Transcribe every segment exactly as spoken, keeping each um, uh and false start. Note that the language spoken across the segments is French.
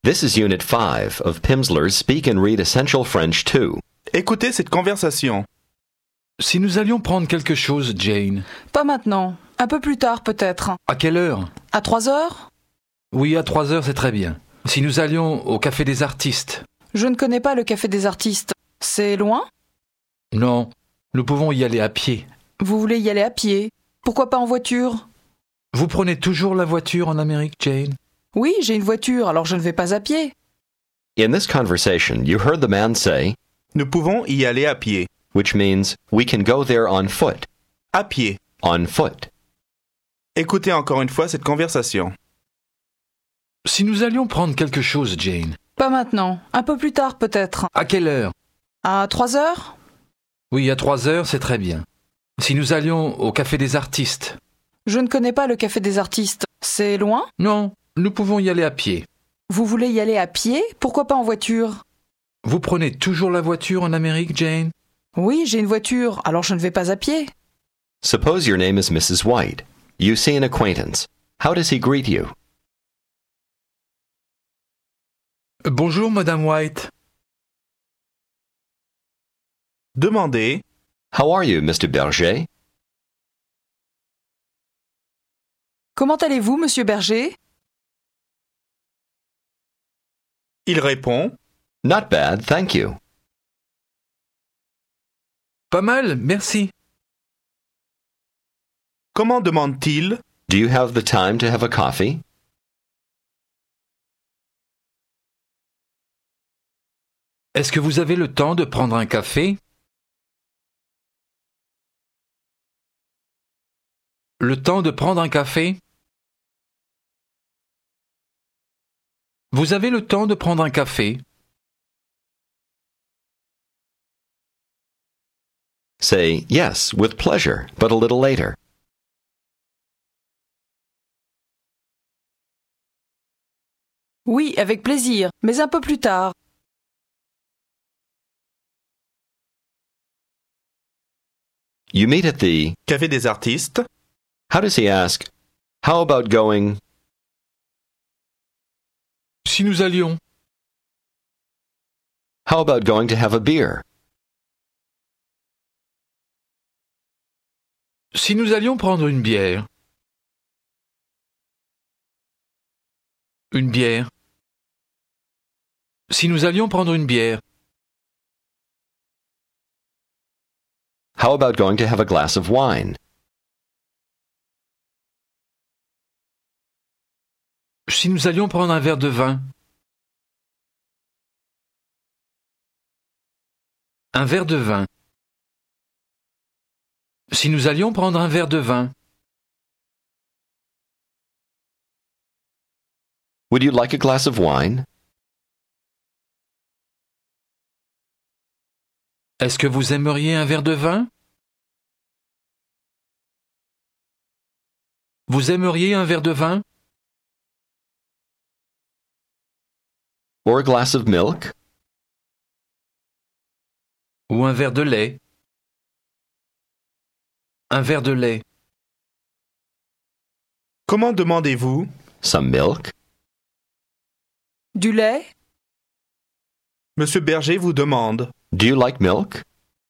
This is Unit five of Pimsleur's Speak and Read Essential French two. Écoutez cette conversation. Si nous allions prendre quelque chose, Jane. Pas maintenant. Un peu plus tard, peut-être. À quelle heure? À trois heures? Oui, à trois heures, c'est très bien. Si nous allions au Café des Artistes. Je ne connais pas le Café des Artistes. C'est loin? Non, nous pouvons y aller à pied. Vous voulez y aller à pied? Pourquoi pas en voiture? Vous prenez toujours la voiture en Amérique, Jane? Oui, j'ai une voiture, alors je ne vais pas à pied. In this conversation, you heard the man say, Nous pouvons y aller à pied. which means we can go there on foot. À pied. On foot. Écoutez encore une fois cette conversation. Si nous allions prendre quelque chose, Jane. Pas maintenant. Un peu plus tard, peut-être. À quelle heure? À trois heures? Oui, à trois heures, c'est très bien. Si nous allions au Café des Artistes. Je ne connais pas le Café des Artistes. C'est loin? Non, nous pouvons y aller à pied. Vous voulez y aller à pied? Pourquoi pas en voiture? Vous prenez toujours la voiture en Amérique, Jane? Oui, j'ai une voiture, alors je ne vais pas à pied. Suppose your name is Missus White. You see an acquaintance. How does he greet you? Bonjour, Madame White. Demandez. How are you, Mister Berger? Comment allez-vous, monsieur Berger? Il répond. Not bad, thank you. Pas mal, merci. Comment demande-t-il? Do you have the time to have a coffee? Est-ce que vous avez le temps de prendre un café? Le temps de prendre un café? Vous avez le temps de prendre un café? Say, yes, with pleasure, but a little later. Oui, avec plaisir, mais un peu plus tard. You meet at the... Café des Artistes. How does he ask, how about going... Si nous allions. How about going to have a beer? Si nous allions prendre une bière. Une bière. Si nous allions prendre une bière. How about going to have a glass of wine? Si nous allions prendre un verre de vin. Un verre de vin. Si nous allions prendre un verre de vin. Would you like a glass of wine? Est-ce que vous aimeriez un verre de vin? Vous aimeriez un verre de vin? Or a glass of milk? Ou un verre de lait? Un verre de lait. Comment demandez-vous? Some milk? Du lait? Monsieur Berger vous demande. Do you like milk?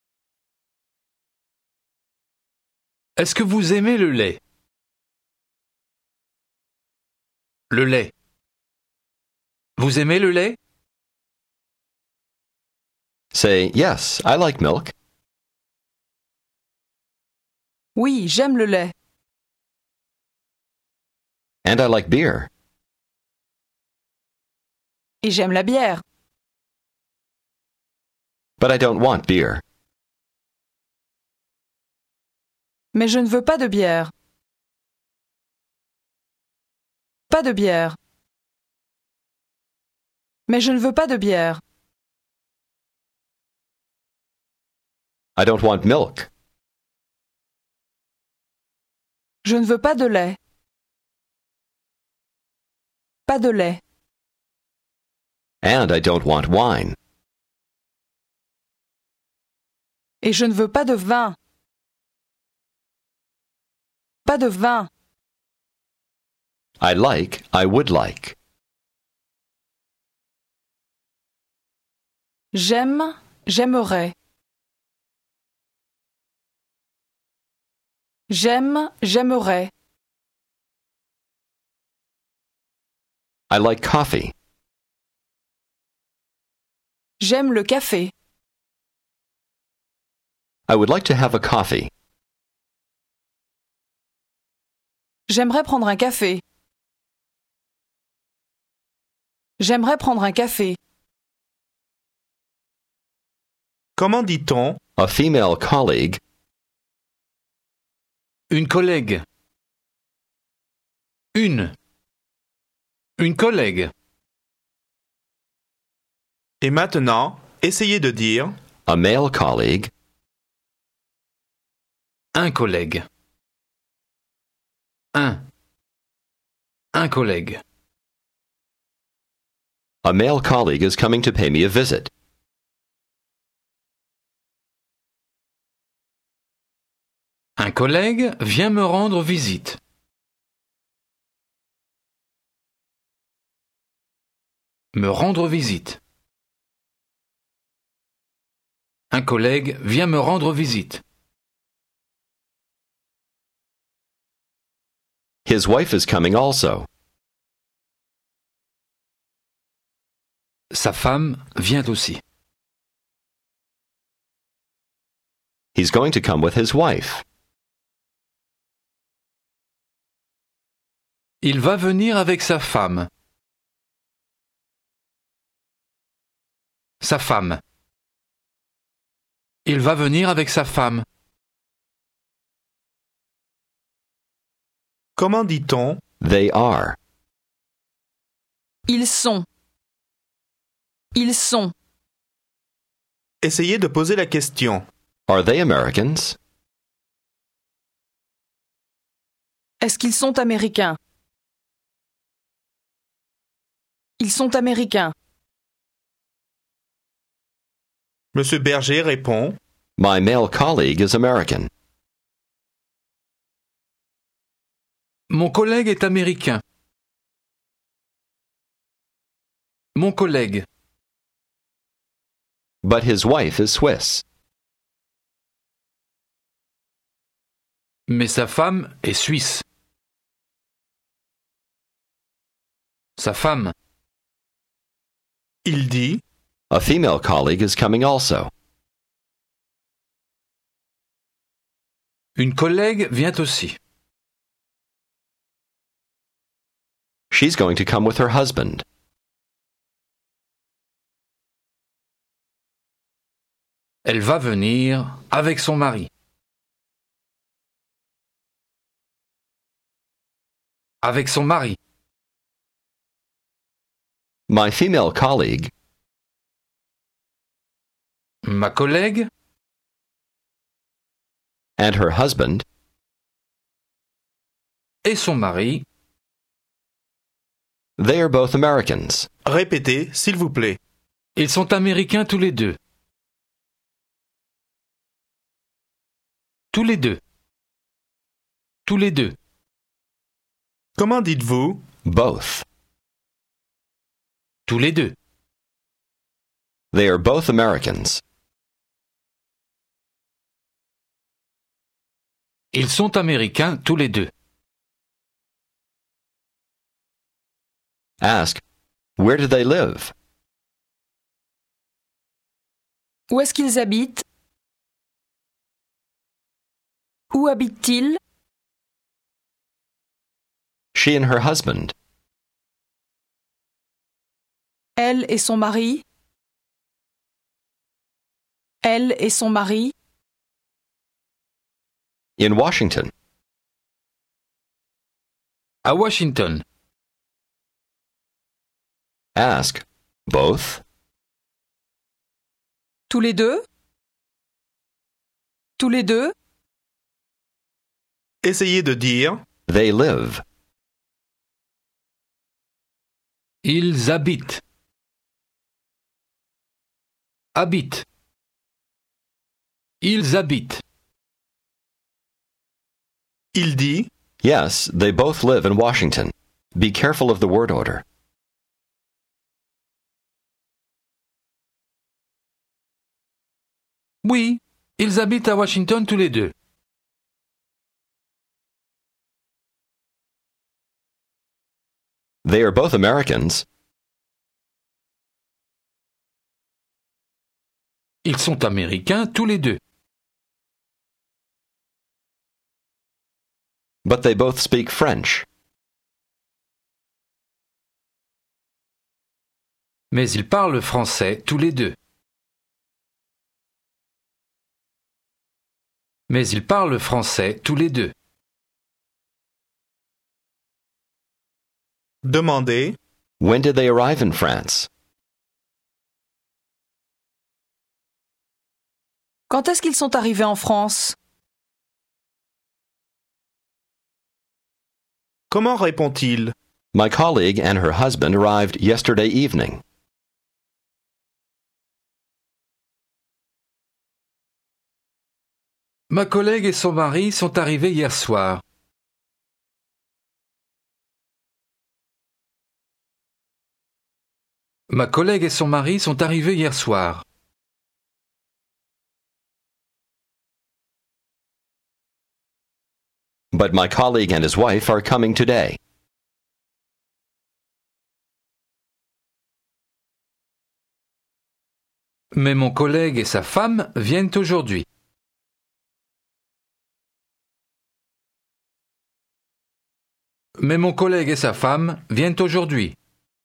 Est-ce que vous aimez le lait? Le lait. Vous aimez le lait? Say, yes, I like milk. Oui, j'aime le lait. And I like beer. Et j'aime la bière. But I don't want beer. Mais je ne veux pas de bière. Pas de bière. Mais je ne veux pas de bière. I don't want milk. Je ne veux pas de lait. Pas de lait. And I don't want wine. Et je ne veux pas de vin. Pas de vin. I like, I would like. J'aime, j'aimerais. J'aime, j'aimerais. I like coffee. J'aime le café. I would like to have a coffee. J'aimerais prendre un café. J'aimerais prendre un café. Comment dit-on A female colleague, Une collègue. Une. Une collègue. Et maintenant, essayez de dire a male colleague, Un collègue. Un. Un collègue. a male colleague is coming to pay me a visit. Un collègue vient me rendre visite. Me rendre visite. Un collègue vient me rendre visite. His wife is coming also. Sa femme vient aussi. He's going to come with his wife. Il va venir avec sa femme. Sa femme. Il va venir avec sa femme. comment dit-on They are. Ils sont. Ils sont. Essayez de poser la question. Are they Americans? Est-ce qu'ils sont américains? Ils sont américains. Monsieur Berger répond My male colleague is American. Mon collègue est américain. Mon collègue. But his wife is Swiss. Mais sa femme est suisse. Sa femme. Il dit A female colleague is coming also. Une collègue vient aussi. She's going to come with her husband. Elle va venir avec son mari. Avec son mari. My female colleague Ma collègue and her husband et son mari. They are both Americans. Répétez, s'il vous plaît. Ils sont américains tous les deux. Tous les deux. Tous les deux. Comment dites-vous Both. Tous les deux. They are both Americans. Ils sont américains tous les deux. Ask, where do they live? Où est-ce qu'ils habitent? Où habitent-ils? She and her husband. Elle et son mari? Elle et son mari? In Washington. À Washington. Ask, both? Tous les deux? Tous les deux? Essayez de dire They live. Ils habitent. Habitent. Ils habitent. il dit Yes, they both live in Washington. Be careful of the word order. Oui, ils habitent à Washington tous les deux. They are both Americans. Ils sont américains tous les deux. But they both speak French. Mais ils parlent français tous les deux. Mais ils parlent français tous les deux. Demandez. When did they arrive in France? Quand est-ce qu'ils sont arrivés en France? Comment répond-il? My colleague and her husband arrived yesterday evening. Ma collègue et son mari sont arrivés hier soir. Ma collègue et son mari sont arrivés hier soir. But my colleague and his wife are coming today. Mais mon collègue et sa femme viennent aujourd'hui. Mais mon collègue et sa femme viennent aujourd'hui.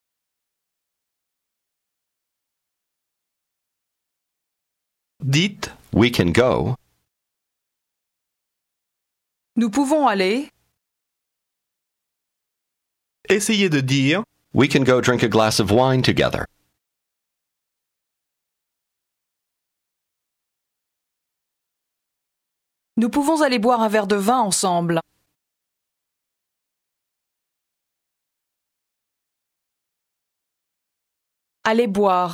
Dites. We can go. Nous pouvons aller. Essayez de dire. We can go drink a glass of wine together. Nous pouvons aller boire un verre de vin ensemble. Aller boire.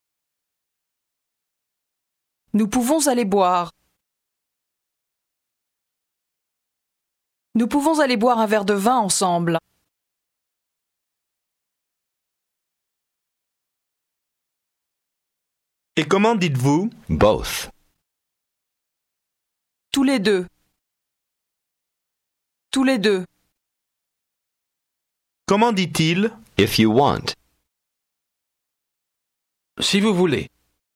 Nous pouvons aller boire. Nous pouvons aller boire un verre de vin ensemble. Et comment dites-vous? Both. Tous les deux. Tous les deux. Comment dit-il? If you want. Si vous voulez.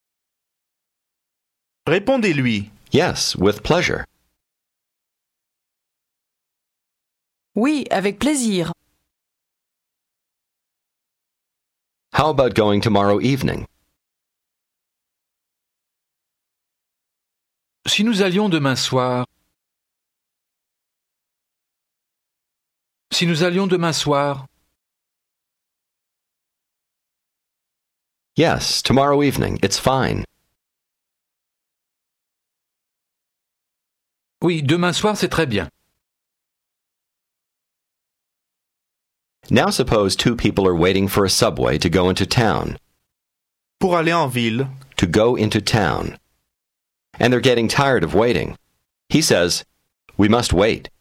Répondez-lui. Yes, with pleasure. Oui, avec plaisir. How about going tomorrow evening? Si nous allions demain soir. Si nous allions demain soir. Yes, tomorrow evening. It's fine. Oui, demain soir, c'est très bien. Now suppose two people are waiting for a subway to go into town. Pour aller en ville. To go into town. And they're getting tired of waiting. He says, we must wait.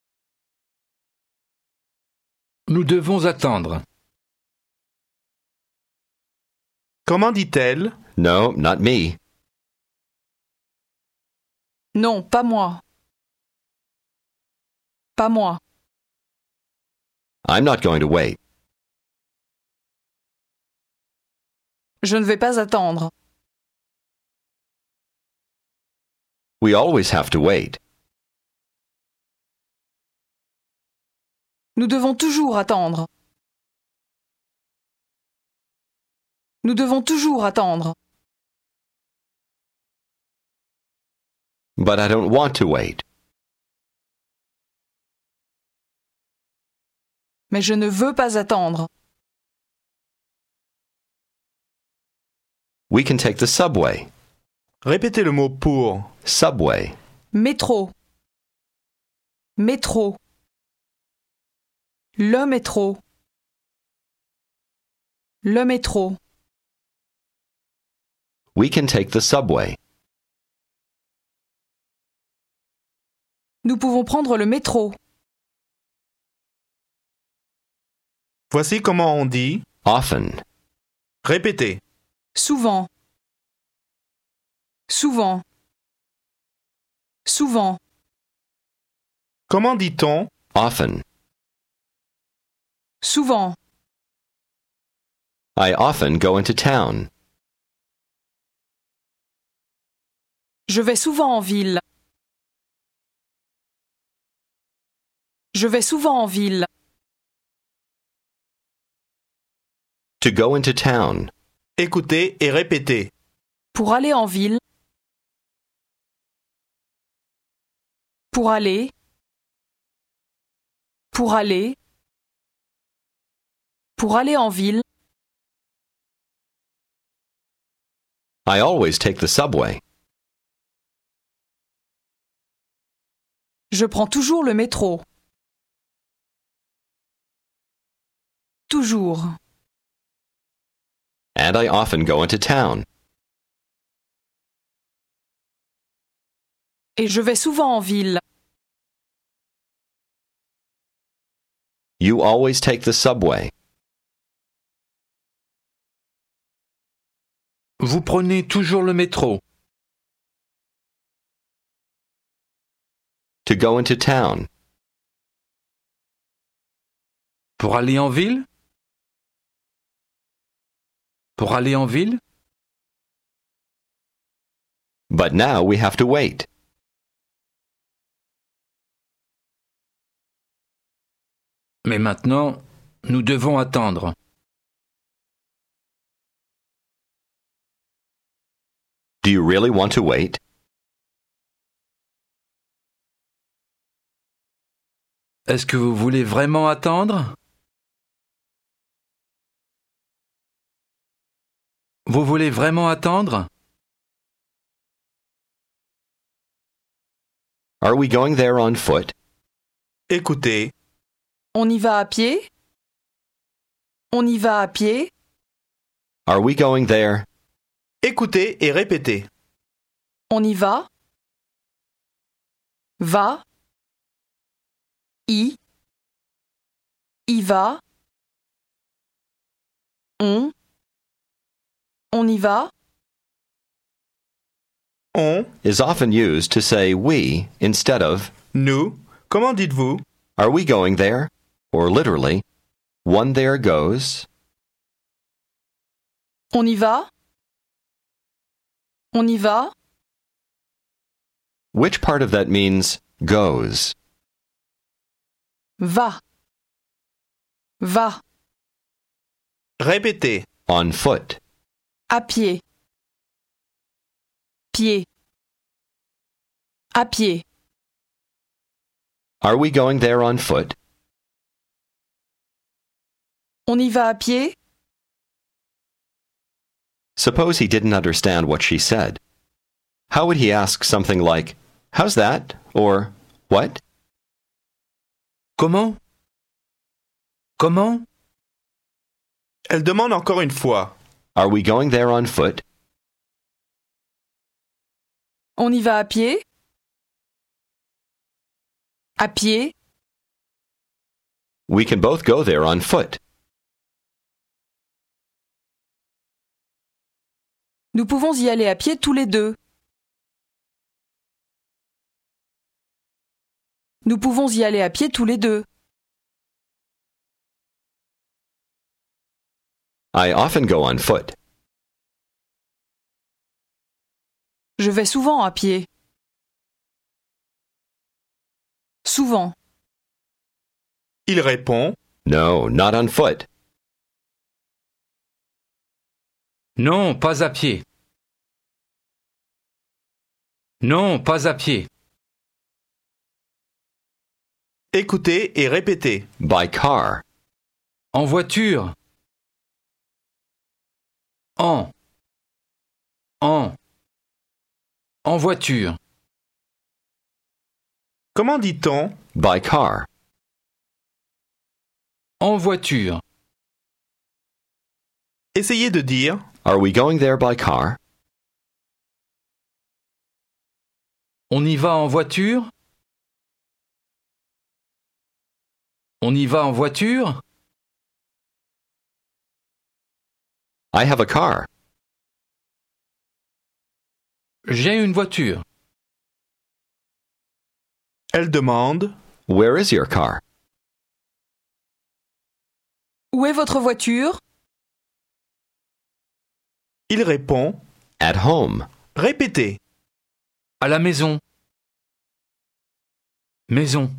Nous devons attendre. Comment dit-elle? No, not me. Non, pas moi. Pas moi. I'm not going to wait. Je ne vais pas attendre. We always have to wait. Nous devons toujours attendre. Nous devons toujours attendre. But I don't want to wait. Mais je ne veux pas attendre. We can take the subway. Répétez le mot pour. Subway. Métro. Métro. Le métro. Le métro. We can take the subway. Nous pouvons prendre le métro. Voici comment on dit. Often. Répétez. Souvent. Souvent. Souvent. Comment dit-on Often. Souvent. I often go into town. Je vais souvent en ville. Je vais souvent en ville. To go into town. Écoutez et répétez. Pour aller en ville. Pour aller. Pour aller. Pour aller en ville. I always take the subway. Je prends toujours le métro. Toujours. And I often go into town. Et je vais souvent en ville. You always take the subway. Vous prenez toujours le métro. To go into town. Pour aller en ville? Pour aller en ville? But now we have to wait. Mais maintenant, nous devons attendre. Do you really want to wait? Est-ce que vous voulez vraiment attendre? Vous voulez vraiment attendre? Are we going there on foot? Écoutez. On y va à pied? On y va à pied? Are we going there? Écoutez et répétez. On y va? Va? Y? Y va? On? On y va? On, Is often used to say we instead of nous. Comment dites-vous? are we going there? Or literally, one there goes. On y va? On y va? Which part of that means goes? Va. Va. Répétez. On foot. À pied. Pied. À pied. Are we going there on foot? On y va à pied? Suppose he didn't understand what she said. How would he ask something like, how's that? Or, what? Comment? Comment? Elle demande encore une fois. Are we going there on foot? On y va à pied? À pied? We can both go there on foot. Nous pouvons y aller à pied tous les deux. Nous pouvons y aller à pied tous les deux. I often go on foot. Je vais souvent à pied. Souvent. Il répond. No, not on foot. Non, pas à pied. Non, pas à pied. Écoutez et répétez. By car. En voiture. En. En. En voiture. Comment dit-on? By car. En voiture. Essayez de dire. Are we going there by car? On y va en voiture? On y va en voiture? I have a car. J'ai une voiture. Elle demande Where is your car? Où est votre voiture? Il répond At home. Répétez. À la maison. Maison.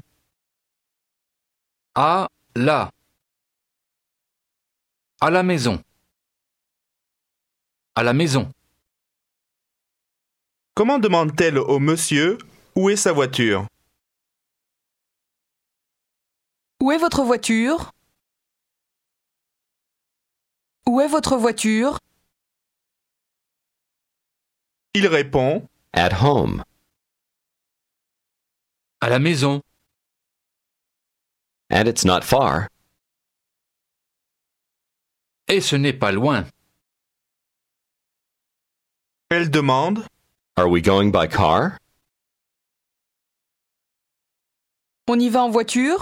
À la. À la maison. À la maison. Comment demande-t-elle au monsieur où est sa voiture? Où est votre voiture? Où est votre voiture? Il répond At home. À la maison. And it's not far. Et ce n'est pas loin. Elle demande Are we going by car? On y va en voiture?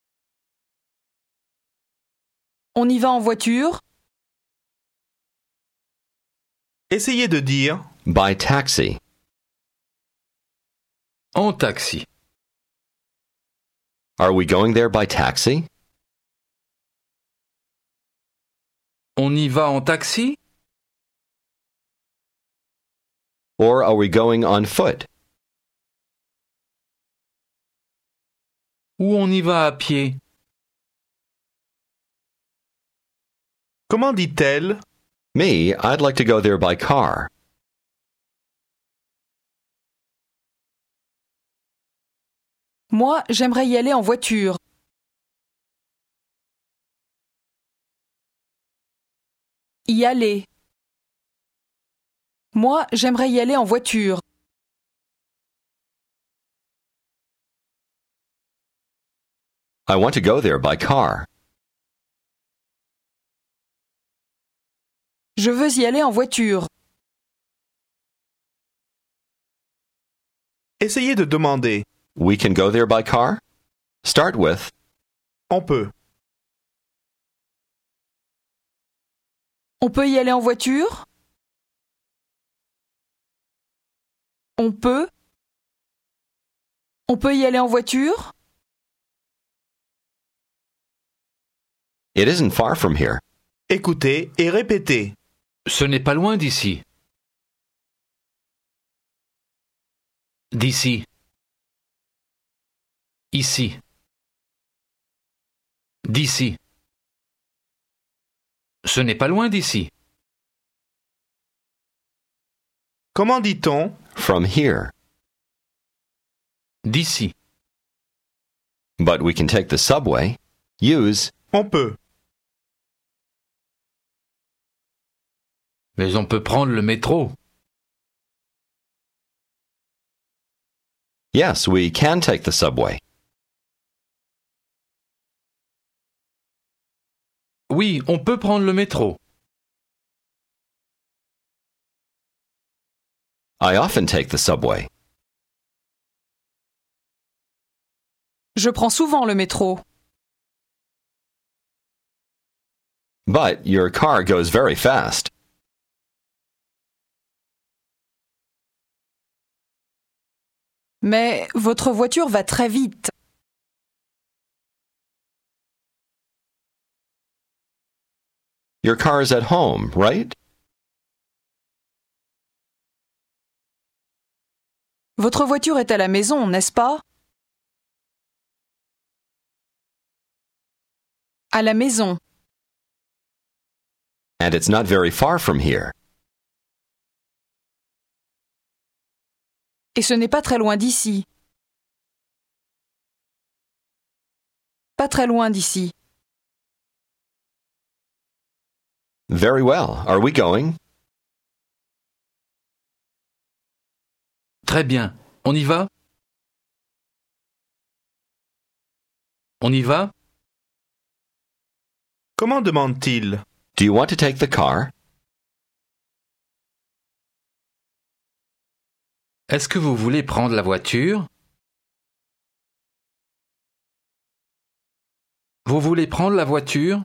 On y va en voiture? Essayez de dire By taxi. En taxi. Are we going there by taxi? On y va en taxi? Or are we going on foot? Ou on y va à pied? Comment dit-elle Me, I'd like to go there by car. Moi, j'aimerais y aller en voiture. Y aller. Moi, j'aimerais y aller en voiture. I want to go there by car. Je veux y aller en voiture. Essayez de demander We can go there by car? Start with On peut. On peut y aller en voiture? On peut? On peut y aller en voiture? It isn't far from here. Écoutez et répétez. Ce n'est pas loin d'ici. D'ici. Ici. D'ici. Ce n'est pas loin d'ici. Comment dit-on From here. D'ici. But we can take the subway. Use On peut. Mais on peut prendre le métro. Yes, we can take the subway. Oui, on peut prendre le métro. I often take the subway. Je prends souvent le métro. But your car goes very fast. Mais votre voiture va très vite. Your car's at home, right? Votre voiture est à la maison, n'est-ce pas? À la maison. And it's not very far from here. Et ce n'est pas très loin d'ici. Pas très loin d'ici. Very well. Are we going? Très bien. On y va? On y va? Comment demande-t-il Do you want to take the car? Est-ce que vous voulez prendre la voiture? Vous voulez prendre la voiture?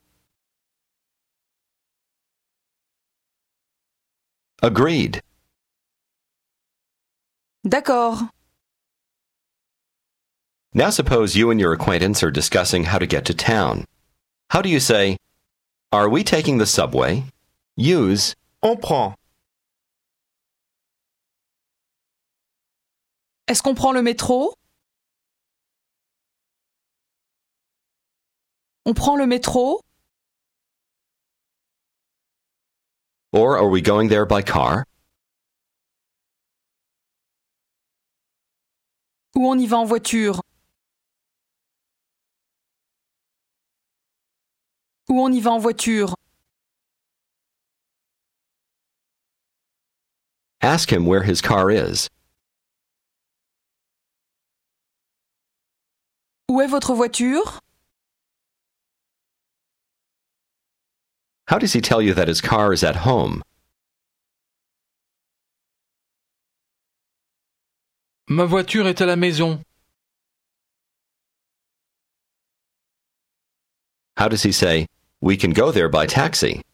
Agreed. D'accord. Now suppose you and your acquaintance are discussing how to get to town. How do you say, are we taking the subway? Use On prend. Est-ce qu'on prend le métro? On prend le métro? or are we going there by car? Ou on y va en voiture? Ou on y va en voiture? Ask him where his car is. Où est votre voiture? How does he tell you that his car is at home? Ma voiture est à la maison. How does he say, we can go there by taxi?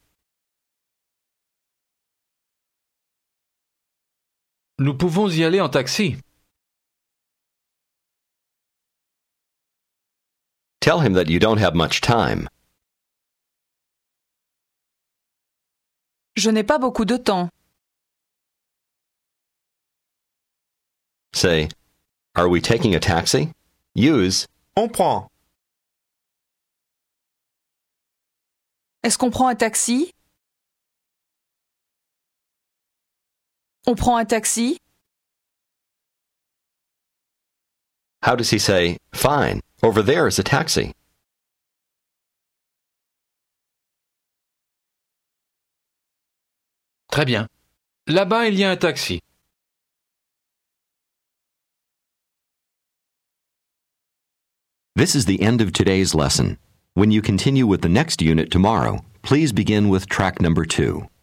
Nous pouvons y aller en taxi. Tell him that you don't have much time. Je n'ai pas beaucoup de temps. Say, are we taking a taxi? Use On prend. Est-ce qu'on prend un taxi? On prend un taxi? How does he say, fine, over there is a taxi? Très bien. Là-bas, il y a un taxi. This is the end of today's lesson. When you continue with the next unit tomorrow, please begin with track number two.